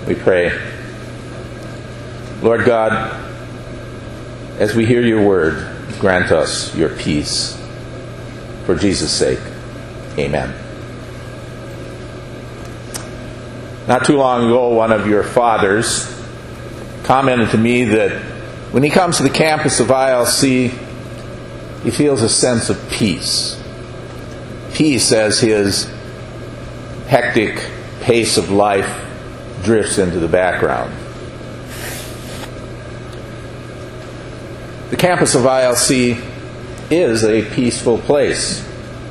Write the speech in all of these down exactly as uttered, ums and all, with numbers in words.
We pray. Lord God, as we hear your word, grant us your peace. For Jesus' sake, amen. Not too long ago, one of your fathers commented to me that when he comes to the campus of I L C, he feels a sense of peace. Peace as his hectic pace of life drifts into the background. The campus of I L C is a peaceful place.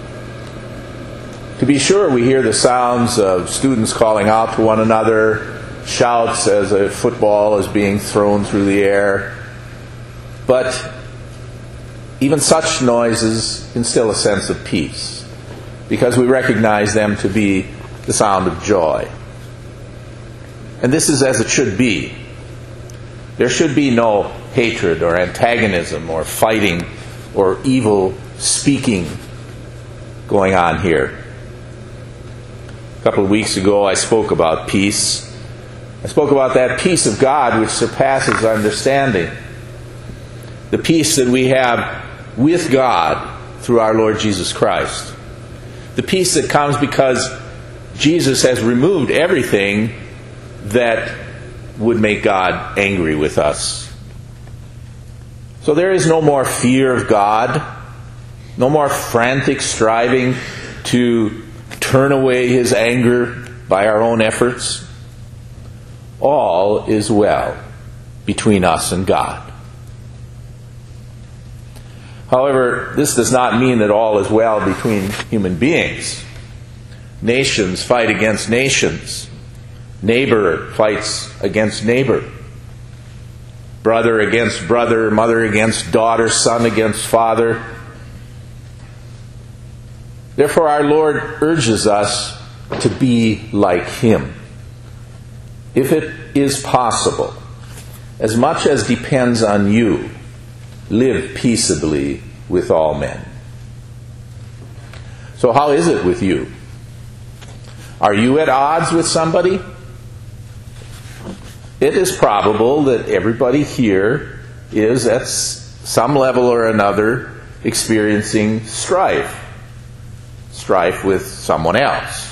To be sure, we hear the sounds of students calling out to one another, shouts as a football is being thrown through the air. But even such noises instill a sense of peace, because we recognize them to be the sound of joy. And this is as it should be. There should be no hatred or antagonism or fighting or evil speaking going on here. A couple of weeks ago I spoke about peace. I spoke about that peace of God which surpasses understanding. The peace that we have with God through our Lord Jesus Christ. The peace that comes because Jesus has removed everything that would make God angry with us. So there is no more fear of God, no more frantic striving to turn away his anger by our own efforts. All is well between us and God. However, this does not mean that all is well between human beings. Nations fight against nations. Neighbor fights against neighbor. Brother against brother, mother against daughter, son against father. Therefore, our Lord urges us to be like him. If it is possible, as much as depends on you, live peaceably with all men. So how is it with you? Are you at odds with somebody? It is probable that everybody here is at some level or another experiencing strife. Strife with someone else.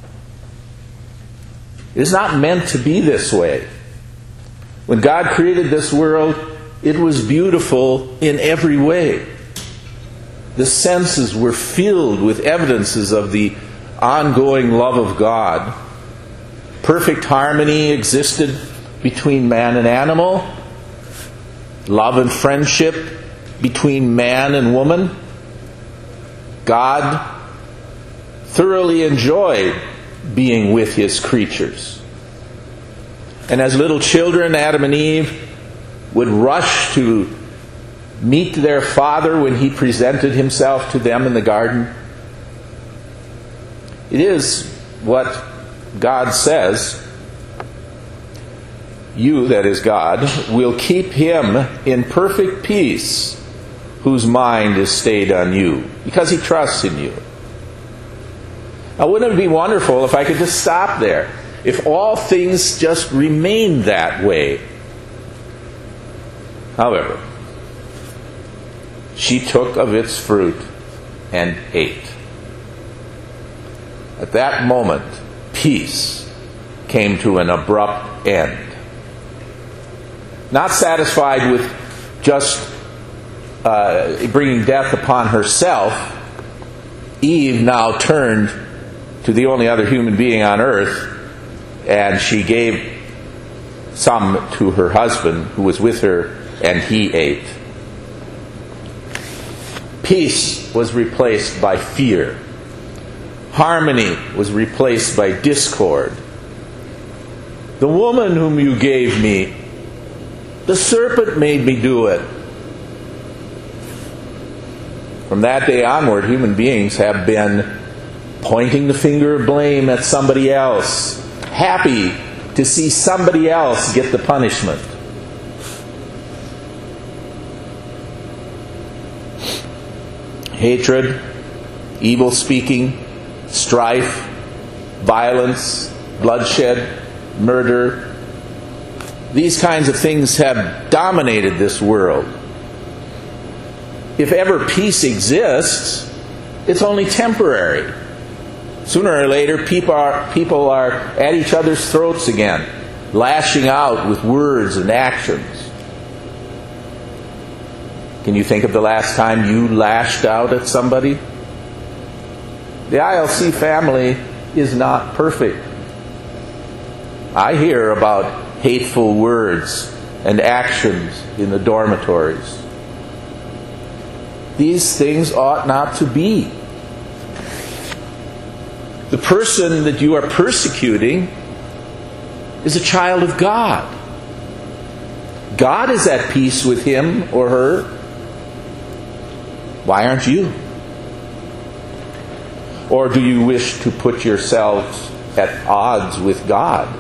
It is not meant to be this way. When God created this world, it was beautiful in every way. The senses were filled with evidences of the ongoing love of God. Perfect harmony existed between man and animal. Love and friendship between man and woman. God thoroughly enjoyed being with his creatures. And as little children, Adam and Eve would rush to meet their father when he presented himself to them in the garden. It is what God says. You, that is God, will keep him in perfect peace whose mind is stayed on you, because he trusts in you. Now, wouldn't it be wonderful if I could just stop there? If all things just remained that way. However, she took of its fruit and ate. At that moment, peace came to an abrupt end. Not satisfied with just uh, bringing death upon herself, Eve now turned to the only other human being on earth, and she gave some to her husband who was with her, and he ate. Peace was replaced by fear. Harmony was replaced by discord. The woman whom you gave me, the serpent made me do it. From that day onward, human beings have been pointing the finger of blame at somebody else, happy to see somebody else get the punishment. Hatred, evil speaking, strife, violence, bloodshed, murder, These kinds of things have dominated this world. If ever peace exists, it's only temporary. Sooner or later, people are, people are at each other's throats again, lashing out with words and actions. Can you think of the last time you lashed out at somebody? The I L C family is not perfect. I hear about hateful words and actions in the dormitories. These things ought not to be. The person that you are persecuting is a child of God. God is at peace with him or her. Why aren't you? Or do you wish to put yourselves at odds with God?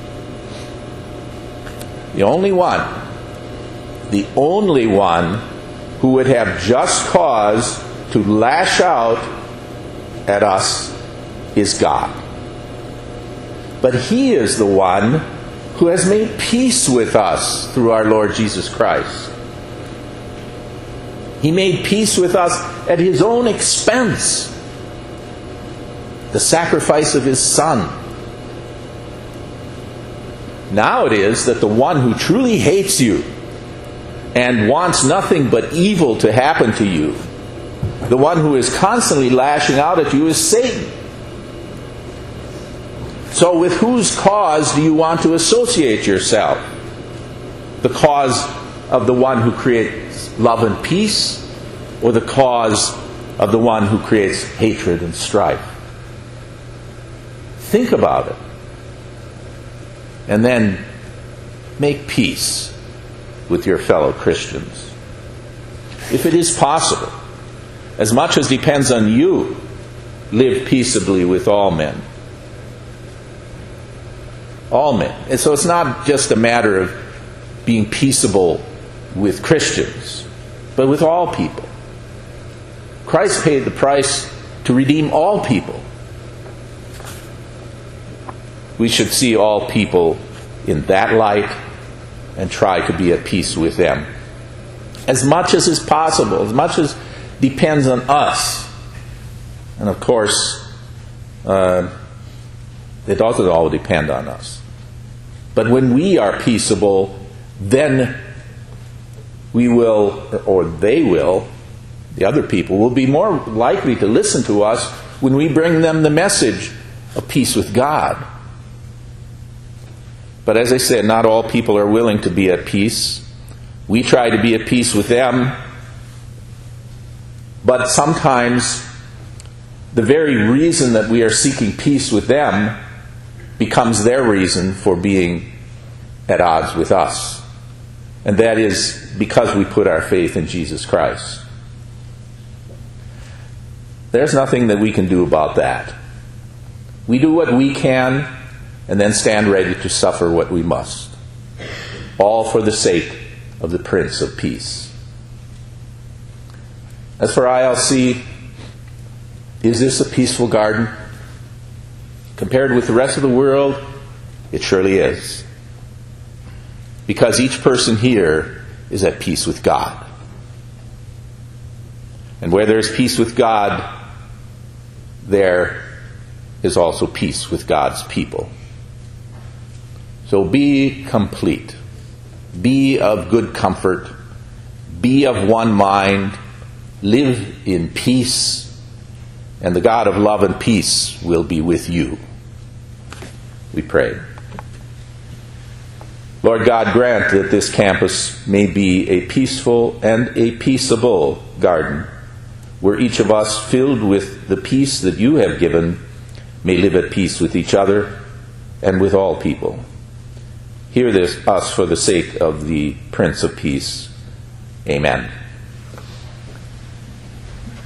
The only one, the only one who would have just cause to lash out at us is God. But he is the one who has made peace with us through our Lord Jesus Christ. He made peace with us at his own expense. The sacrifice of his Son. Now it is that the one who truly hates you and wants nothing but evil to happen to you, the one who is constantly lashing out at you, is Satan. So with whose cause do you want to associate yourself? The cause of the one who creates love and peace, or the cause of the one who creates hatred and strife? Think about it. And then make peace with your fellow Christians. If it is possible, as much as depends on you, live peaceably with all men. All men. And so it's not just a matter of being peaceable with Christians, but with all people. Christ paid the price to redeem all people. We should see all people in that light and try to be at peace with them. As much as is possible, as much as depends on us. And of course, uh, it doesn't all depend on us. But when we are peaceable, then we will, or they will, the other people will be more likely to listen to us when we bring them the message of peace with God. But as I said, not all people are willing to be at peace. We try to be at peace with them. But sometimes the very reason that we are seeking peace with them becomes their reason for being at odds with us. And that is because we put our faith in Jesus Christ. There's nothing that we can do about that. We do what we can, and then stand ready to suffer what we must. All for the sake of the Prince of Peace. As for I L C, is this a peaceful garden? Compared with the rest of the world, it surely is. Because each person here is at peace with God. And where there is peace with God, there is also peace with God's people. So be complete. Be of good comfort. Be of one mind. Live in peace. And the God of love and peace will be with you. We pray. Lord God, grant that this campus may be a peaceful and a peaceable garden, where each of us, filled with the peace that you have given, may live at peace with each other and with all people. Hear this, us for the sake of the Prince of Peace. Amen.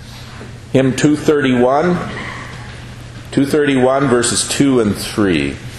Hymn two thirty-one, two thirty-one verses two and three.